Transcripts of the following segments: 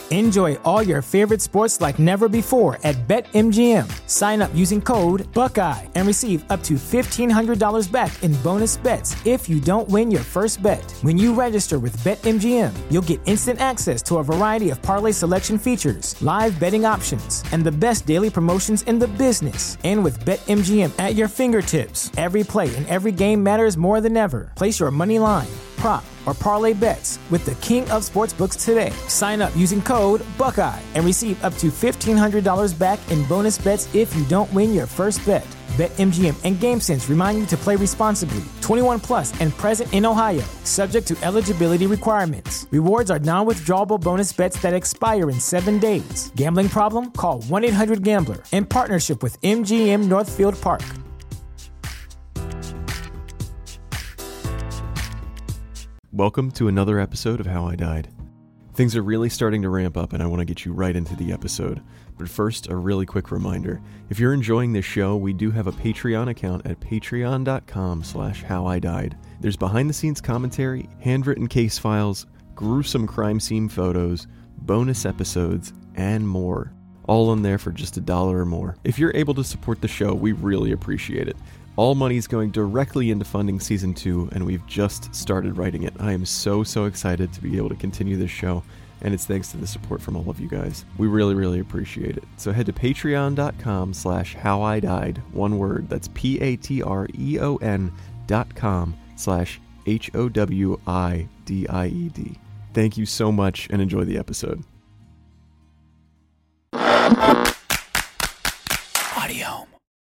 Enjoy all your favorite sports like never before at BetMGM. Sign up using code Buckeye and receive up to $1,500 back in bonus bets if you don't win your first bet. When you register with BetMGM, you'll get instant access to a variety of parlay selection features, live betting options, and the best daily promotions in the business. And with BetMGM at your fingertips, every play and every game matters more than ever. Place your money line, prop, or parlay bets with the king of sportsbooks today. Sign up using code Buckeye and receive up to $1,500 back in bonus bets if you don't win your first bet. BetMGM and GameSense remind you to play responsibly. 21 plus and present in Ohio, subject to eligibility requirements. Rewards are non-withdrawable bonus bets that expire in 7 days. Gambling problem? Call 1-800-GAMBLER. In partnership with MGM Northfield Park. Welcome to another episode of How I Died. Things are really starting to ramp up and I want to get you right into the episode. But first, a really quick reminder. If you're enjoying this show, we do have a Patreon account at patreon.com/howidied. There's behind-the-scenes commentary, handwritten case files, gruesome crime scene photos, bonus episodes, and more. All in there for just $1 or more. If you're able to support the show, we really appreciate it. All money is going directly into funding Season 2, and we've just started writing it. I am so excited to be able to continue this show, and it's thanks to the support from all of you guys. We really appreciate it. So head to patreon.com/howidied, one word, that's patreon.com/HOWIDIED. Thank you so much, and enjoy the episode. Audio.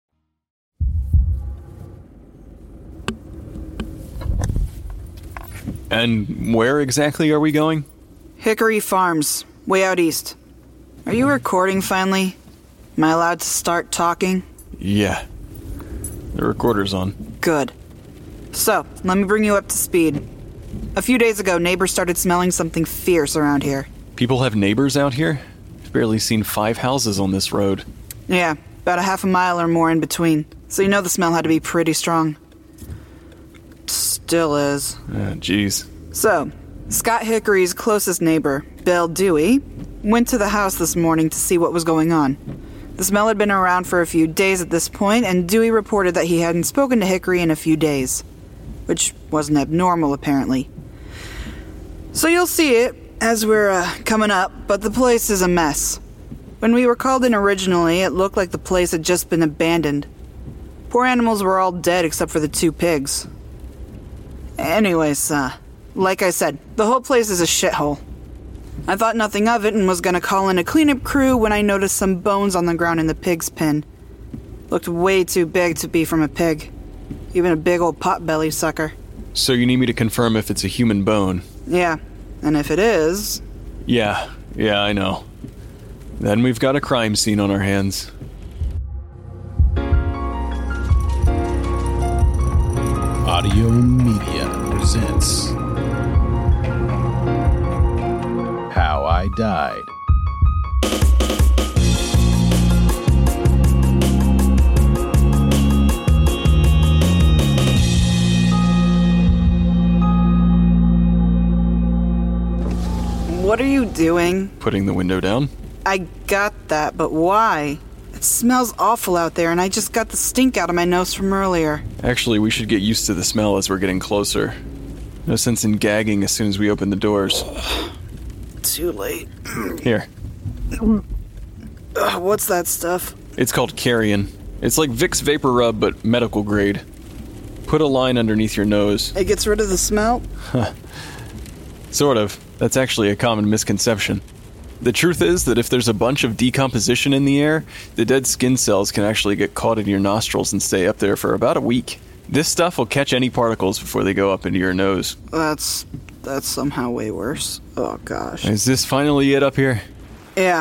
And where exactly are we going? Hickory Farms, way out east. Are you recording finally? Am I allowed to start talking? Yeah. The recorder's on. Good. So, let me bring you up to speed. A few days ago, neighbors started smelling something fierce around here. People have neighbors out here? I've barely seen 5 houses on this road. Yeah, about a half a mile or more in between. So you know the smell had to be pretty strong. Still is. Jeez. So, Scott Hickory's closest neighbor, Bill Dewey, went to the house this morning to see what was going on. The smell had been around for a few days at this point, and Dewey reported that he hadn't spoken to Hickory in a few days, which wasn't abnormal, apparently. So you'll see it as we're coming up, but the place is a mess. When we were called in originally, it looked like the place had just been abandoned. Poor animals were all dead except for the 2 pigs. Anyways, like I said, the whole place is a shithole. I thought nothing of it and was gonna call in a cleanup crew when I noticed some bones on the ground in the pig's pen. Looked way too big to be from a pig. Even a big old potbelly sucker. So you need me to confirm if it's a human bone? Yeah, and if it is... Yeah, I know. Then we've got a crime scene on our hands. Audio Media presents How I Died. What are you doing? Putting the window down? I got that, but why? It smells awful out there, and I just got the stink out of my nose from earlier. Actually, we should get used to the smell as we're getting closer. No sense in gagging as soon as we open the doors. Too late. Here. What's that stuff? It's called Carrion. It's like Vicks Vapor Rub, but medical grade. Put a line underneath your nose. It gets rid of the smell? Sort of. That's actually a common misconception. The truth is that if there's a bunch of decomposition in the air, the dead skin cells can actually get caught in your nostrils and stay up there for about a week. This stuff will catch any particles before they go up into your nose. That's somehow way worse. Oh, gosh. Is this finally it up here? Yeah.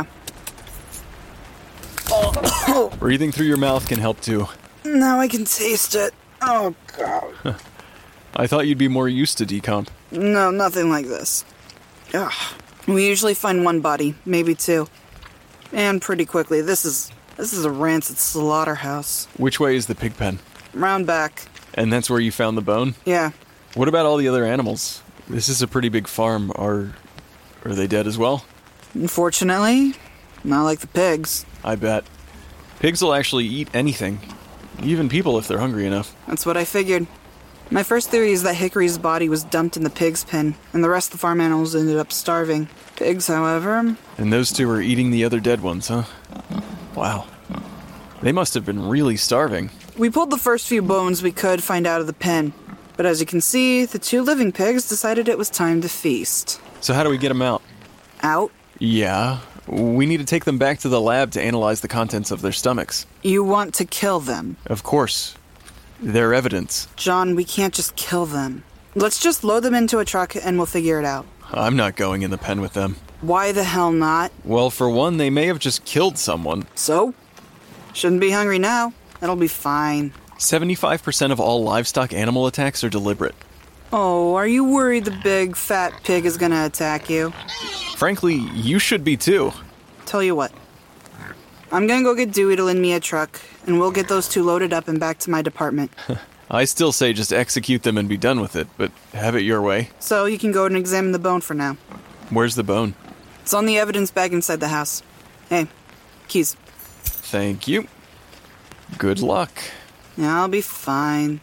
Breathing through your mouth can help too. Now I can taste it. Oh, God. I thought you'd be more used to decomp. No, nothing like this. Ugh. We usually find 1 body, maybe 2. And pretty quickly. This is a rancid slaughterhouse. Which way is the pig pen? Round back. And that's where you found the bone? Yeah. What about all the other animals? This is a pretty big farm. Are they dead as well? Unfortunately, not like the pigs. I bet. Pigs will actually eat anything. Even people if they're hungry enough. That's what I figured. My first theory is that Hickory's body was dumped in the pig's pen, and the rest of the farm animals ended up starving. Pigs, however... And those two were eating the other dead ones, huh? Wow. They must have been really starving. We pulled the first few bones we could find out of the pen. But as you can see, the two living pigs decided it was time to feast. So how do we get them out? Out? Yeah, we need to take them back to the lab to analyze the contents of their stomachs. You want to kill them? Of course. They're evidence. John, we can't just kill them. Let's just load them into a truck and we'll figure it out. I'm not going in the pen with them. Why the hell not? Well, for one, they may have just killed someone. So? Shouldn't be hungry now. It'll be fine. 75% of all livestock animal attacks are deliberate. Oh, are you worried the big, fat pig is gonna attack you? Frankly, you should be too. Tell you what. I'm gonna go get Dewey to lend me a truck, and we'll get those two loaded up and back to my department. I still say just execute them and be done with it, but have it your way. So you can go and examine the bone for now. Where's the bone? It's on the evidence bag inside the house. Hey, keys. Thank you. Good luck. Yeah, I'll be fine.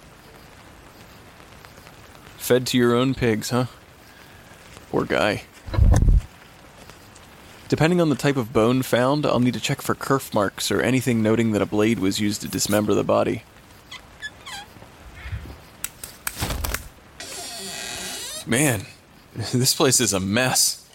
Fed to your own pigs, huh? Poor guy. Depending on the type of bone found, I'll need to check for kerf marks or anything noting that a blade was used to dismember the body. Man, this place is a mess.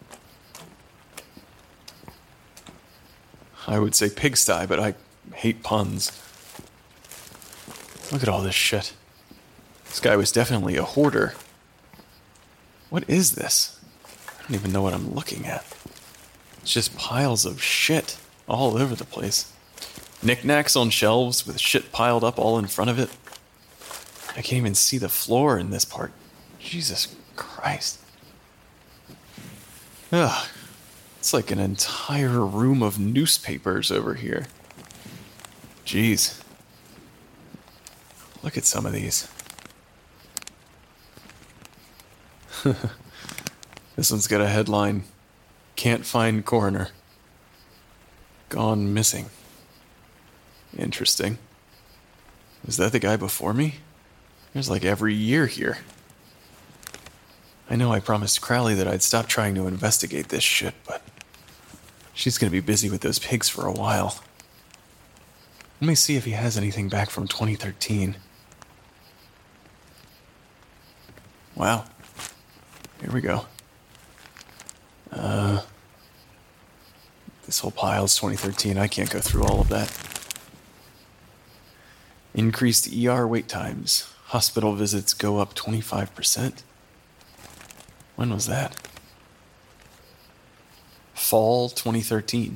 I would say pigsty, but I hate puns. Look at all this shit. This guy was definitely a hoarder. What is this? I don't even know what I'm looking at. It's just piles of shit all over the place. Knickknacks on shelves with shit piled up all in front of it. I can't even see the floor in this part. Jesus Christ. Ugh. It's like an entire room of newspapers over here. Jeez. Look at some of these. This one's got a headline, "Can't find coroner. Gone missing." Interesting. Was that the guy before me? There's like every year here. I know I promised Crowley that I'd stop trying to investigate this shit, but she's gonna be busy with those pigs for a while. Let me see if he has anything back from 2013. Wow. Here we go. This whole pile's 2013. I can't go through all of that. Increased ER wait times. Hospital visits go up 25%. When was that? Fall 2013.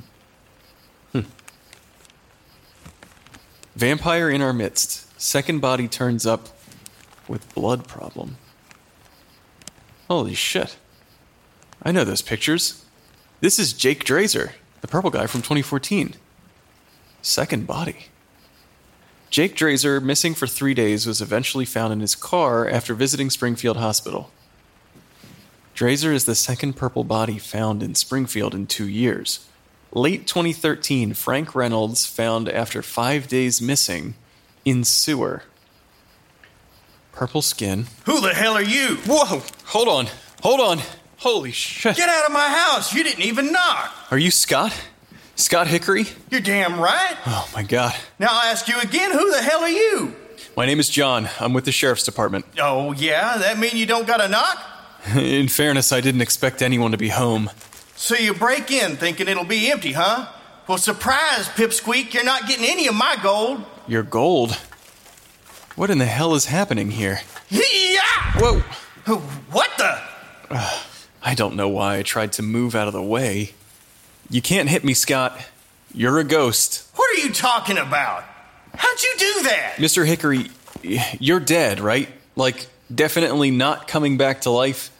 Vampire in our midst. Second body turns up with blood problem. Holy shit. I know those pictures. This is Jake Drazer, the purple guy from 2014. Second body. Jake Drazer, missing for 3 days, was eventually found in his car after visiting Springfield Hospital. Drazer is the second purple body found in Springfield in 2 years. Late 2013, Frank Reynolds found after 5 days missing in sewer. Purple skin. Who the hell are you? Whoa! Hold on. Holy shit. Get out of my house. You didn't even knock. Are you Scott? Scott Hickory? You're damn right. Oh my god. Now I'll ask you again, who the hell are you? My name is John. I'm with the sheriff's department. Oh, yeah? That mean you don't got a knock? In fairness, I didn't expect anyone to be home. So you break in thinking it'll be empty, huh? Well, surprise, Pipsqueak, you're not getting any of my gold. Your gold? What in the hell is happening here? Yeah! Whoa! What the? I don't know why I tried to move out of the way. You can't hit me, Scott. You're a ghost. What are you talking about? How'd you do that? Mr. Hickory, you're dead, right? Like, definitely not coming back to life?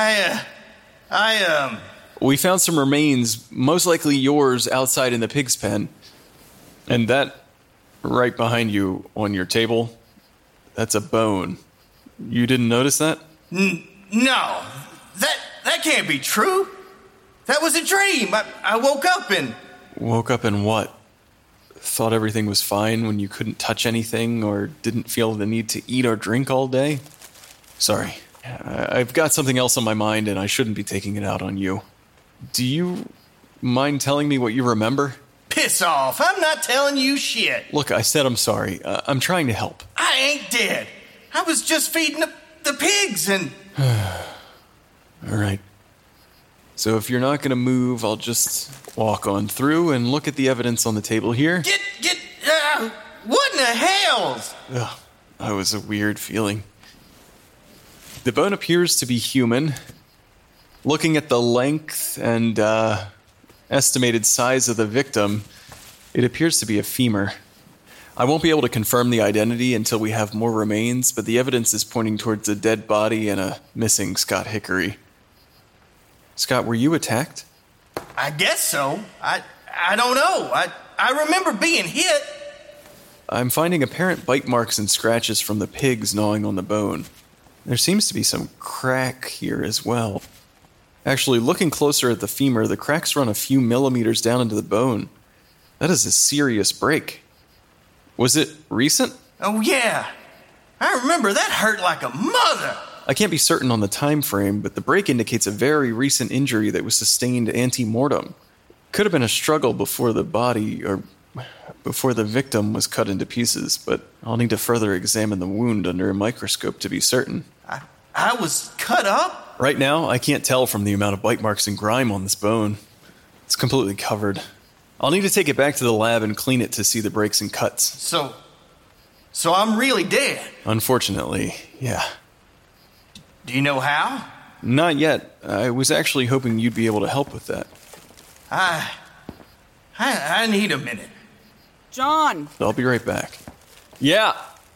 We found some remains, most likely yours, outside in the pig's pen. And that, right behind you on your table, that's a bone. You didn't notice that? No, that can't be true. That was a dream. I woke up and... Woke up and what? Thought everything was fine when you couldn't touch anything or didn't feel the need to eat or drink all day? Sorry. I've got something else on my mind and I shouldn't be taking it out on you. Do you mind telling me what you remember? Piss off. I'm not telling you shit. Look, I said I'm sorry. I'm trying to help. I ain't dead. I was just feeding the pigs and... All right. So if you're not going to move, I'll just walk on through and look at the evidence on the table here. What in the hells? Ugh, that was a weird feeling. The bone appears to be human. Looking at the length and estimated size of the victim, it appears to be a femur. I won't be able to confirm the identity until we have more remains, but the evidence is pointing towards a dead body and a missing Scott Hickory. Scott, were you attacked? I guess so. I don't know. I remember being hit. I'm finding apparent bite marks and scratches from the pigs gnawing on the bone. There seems to be some crack here as well. Actually, looking closer at the femur, the cracks run a few millimeters down into the bone. That is a serious break. Was it recent? Oh, yeah. I remember that hurt like a mother. I can't be certain on the time frame, but the break indicates a very recent injury that was sustained ante-mortem. Could have been a struggle before the body, or before the victim was cut into pieces, but I'll need to further examine the wound under a microscope to be certain. I was cut up? Right now, I can't tell from the amount of bite marks and grime on this bone. It's completely covered. I'll need to take it back to the lab and clean it to see the breaks and cuts. So I'm really dead? Unfortunately, yeah. Do you know how? Not yet. I was actually hoping you'd be able to help with that. I need a minute. John! I'll be right back. Yeah!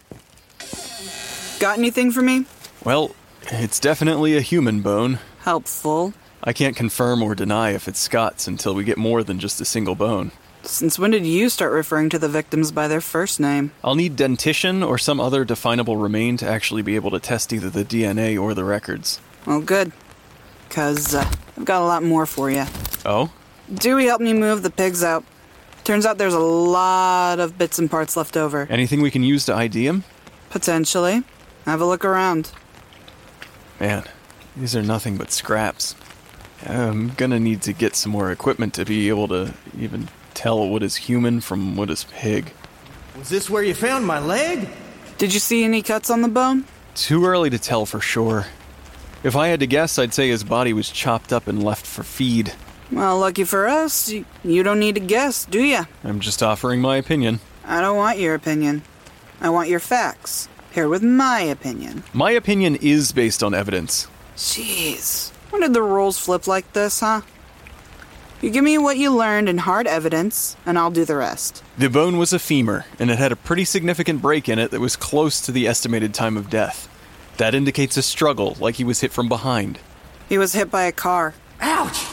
Got anything for me? Well, it's definitely a human bone. Helpful. I can't confirm or deny if it's Scott's until we get more than just a single bone. Since when did you start referring to the victims by their first name? I'll need dentition or some other definable remain to actually be able to test either the DNA or the records. Well, good. 'Cause I've got a lot more for you. Oh? Dewey helped me move the pigs out. Turns out there's a lot of bits and parts left over. Anything we can use to ID him? Potentially. Have a look around. Man, these are nothing but scraps. I'm gonna need to get some more equipment to be able to even tell what is human from what is pig. Was this where you found my leg? Did you see any cuts on the bone? Too early to tell for sure. If I had to guess, I'd say his body was chopped up and left for feed. Well, lucky for us, you don't need to guess, do ya? I'm just offering my opinion. I don't want your opinion. I want your facts. Here with my opinion. My opinion is based on evidence. Jeez. When did the roles flip like this, huh? You give me what you learned in hard evidence, and I'll do the rest. The bone was a femur, and it had a pretty significant break in it that was close to the estimated time of death. That indicates a struggle, like he was hit from behind. He was hit by a car. Ouch!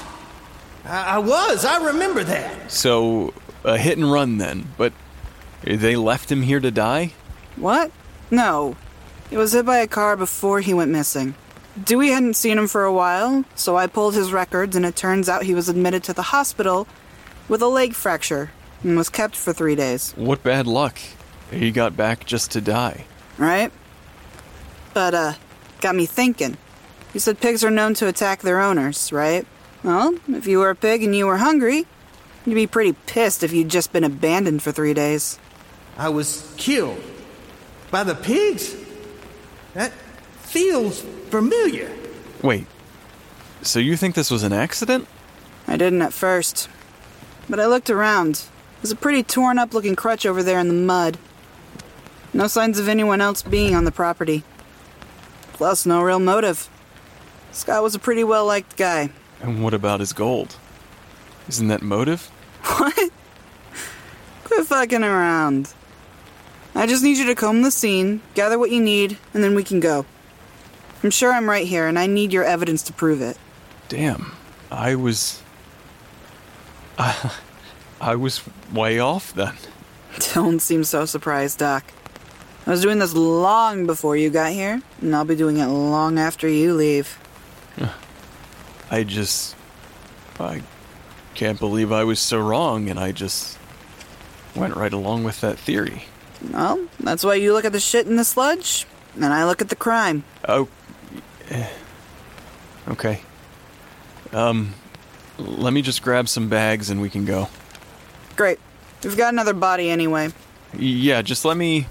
I remember that. So, a hit and run then, but they left him here to die? What? No. He was hit by a car before he went missing. Dewey hadn't seen him for a while, so I pulled his records, and it turns out he was admitted to the hospital with a leg fracture and was kept for 3 days. What bad luck. He got back just to die. Right? But, got me thinking. You said pigs are known to attack their owners, right? Well, if you were a pig and you were hungry, you'd be pretty pissed if you'd just been abandoned for 3 days. I was killed by the pigs? That feels familiar. Wait, so you think this was an accident? I didn't at first. But I looked around. There's a pretty torn up looking crutch over there in the mud. No signs of anyone else being on the property. Plus, no real motive. Scott was a pretty well-liked guy. And what about his gold? Isn't that motive? What? Quit fucking around. I just need you to comb the scene, gather what you need, and then we can go. I'm sure I'm right here, and I need your evidence to prove it. Damn, I was way off then. Don't seem so surprised, Doc. I was doing this long before you got here, and I'll be doing it long after you leave. I can't believe I was so wrong, and I just went right along with that theory. Well, that's why you look at the shit in the sludge, and I look at the crime. Oh, okay. Let me just grab some bags and we can go. Great. We've got another body anyway. Yeah, just let me...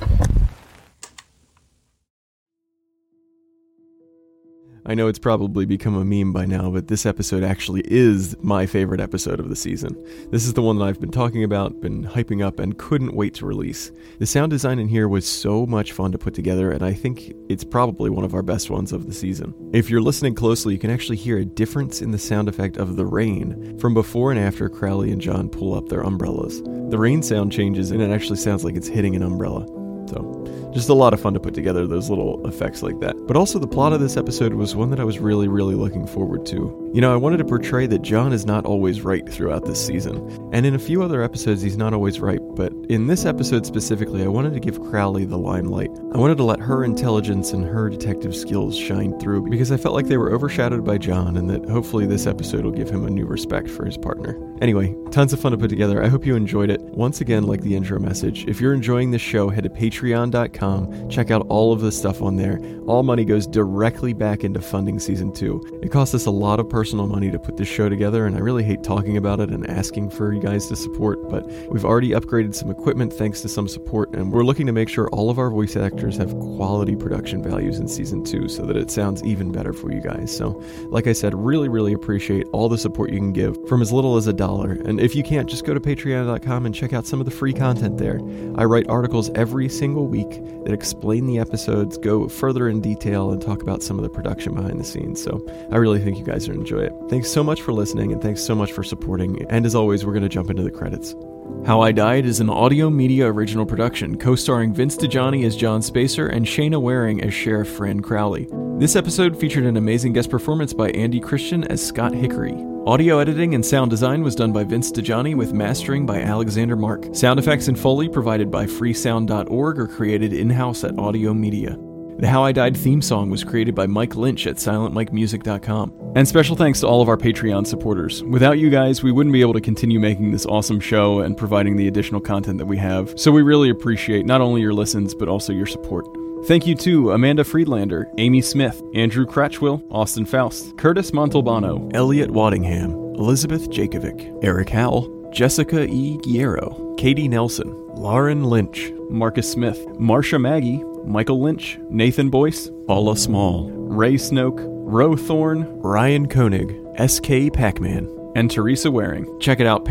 I know it's probably become a meme by now, but this episode actually is my favorite episode of the season. This is the one that I've been talking about, been hyping up, and couldn't wait to release. The sound design in here was so much fun to put together, and I think it's probably one of our best ones of the season. If you're listening closely, you can actually hear a difference in the sound effect of the rain from before and after Crowley and John pull up their umbrellas. The rain sound changes, and it actually sounds like it's hitting an umbrella. So, just a lot of fun to put together those little effects like that. But also the plot of this episode was one that I was really looking forward to. You know, I wanted to portray that John is not always right throughout this season. And in a few other episodes, he's not always right. But in this episode specifically, I wanted to give Crowley the limelight. I wanted to let her intelligence and her detective skills shine through because I felt like they were overshadowed by John, and that hopefully this episode will give him a new respect for his partner. Anyway, tons of fun to put together. I hope you enjoyed it. Once again, like the intro message, if you're enjoying this show, head to patreon.com, check out all of the stuff on there. All money goes directly back into funding season 2. It cost us a lot of personal money to put this show together, and I really hate talking about it and asking for you guys to support, but we've already upgraded some equipment thanks to some support, and we're looking to make sure all of our voice actors have quality production values in season 2 so that it sounds even better for you guys. So, like I said, really appreciate all the support you can give from as little as $1. And if you can't, just go to patreon.com and check out some of the free content there. I write articles every single week that explain the episodes, go further in detail, and talk about some of the production behind the scenes. So I really think you guys will enjoy it. Thanks so much for listening, and thanks so much for supporting. And as always, we're going to jump into the credits. How I Died is an Audio Media original production, co-starring Vince DiGianni as John Spacer and Shayna Waring as Sheriff Fran Crowley. This episode featured an amazing guest performance by Andy Christian as Scott Hickory. Audio editing and sound design was done by Vince DiGianni with mastering by Alexander Mark. Sound effects and Foley provided by freesound.org or created in-house at Audio Media. The How I Died theme song was created by Mike Lynch at silentmikemusic.com. And special thanks to all of our Patreon supporters. Without you guys, we wouldn't be able to continue making this awesome show and providing the additional content that we have. So we really appreciate not only your listens, but also your support. Thank you to Amanda Friedlander, Amy Smith, Andrew Cratchwell, Austin Faust, Curtis Montalbano, Elliot Waddingham, Elizabeth Jakovic, Eric Howell, Jessica E. Guerrero, Katie Nelson, Lauren Lynch, Marcus Smith, Marsha Maggie, Michael Lynch, Nathan Boyce, Paula Small, Ray Snoke, Ro Thorne, Ryan Koenig, S.K. Pacman, and Teresa Waring. Check it out,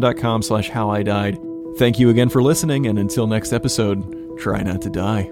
patreon.com/howidied. Thank you again for listening, and until next episode, try not to die.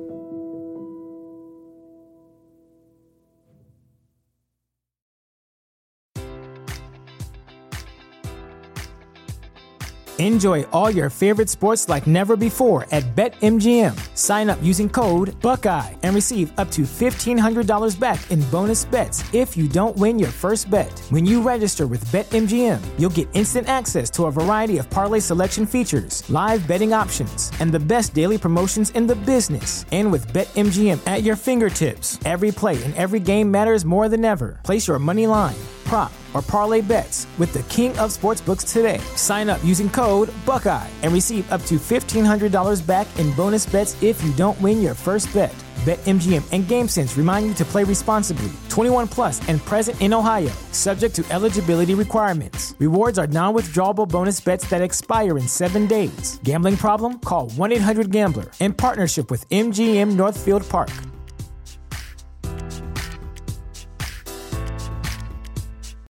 Enjoy all your favorite sports like never before at BetMGM. Sign up using code Buckeye and receive up to $1,500 back in bonus bets if you don't win your first bet. When you register with BetMGM, you'll get instant access to a variety of parlay selection features, live betting options, and the best daily promotions in the business. And with BetMGM at your fingertips, every play and every game matters more than ever. Place your money line, prop, or parlay bets with the king of sportsbooks today. Sign up using code Buckeye and receive up to $1,500 back in bonus bets if you don't win your first bet. BetMGM and GameSense remind you to play responsibly. 21 plus and present in Ohio, subject to eligibility requirements. Rewards are non-withdrawable bonus bets that expire in 7 days. Gambling problem? Call 1-800-GAMBLER. In partnership with MGM Northfield Park.